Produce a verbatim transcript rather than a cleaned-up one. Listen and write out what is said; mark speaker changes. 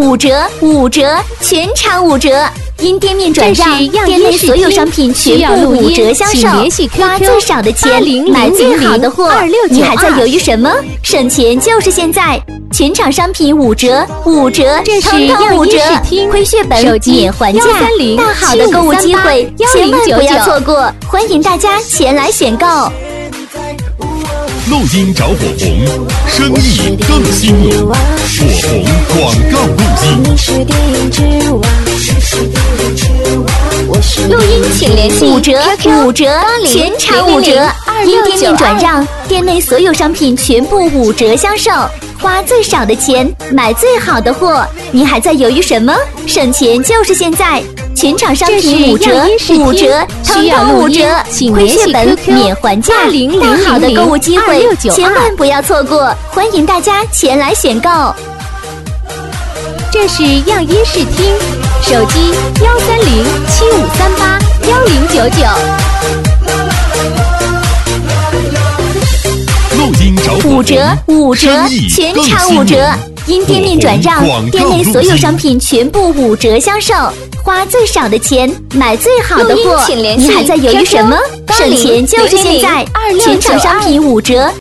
Speaker 1: 五折，五折，全场五折。因店面转让，店内所有商品全部五折销售，花最少的钱买最好的货。你还在犹豫什么？省钱就是现在！全场商品五折，五折，通通五折，亏血本免还价，大好的购物机会，千万不要错过！欢迎大家前来选购。
Speaker 2: 录音找火红，生意更兴隆。火红广告录音。
Speaker 1: 录音请联系五折，五折，全场五折。因店面转让，店内所有商品全部五折销售，花最少的钱买最好的货。你还在犹豫什么？省钱就是现在！全场商品五折，五折，通通五折，亏血本免还价，大好的购物机会，千万不要错过！欢迎大家前来选购。
Speaker 3: 这是样音视听，手机幺三零七五三八幺零九九。
Speaker 2: 录音找火红，
Speaker 1: 五折，五折，全场五折。因店面转让，店内所有商品全部五折销售，花最少的钱买最好的货。你还在犹豫什么？省钱就是现在！全场商品五折。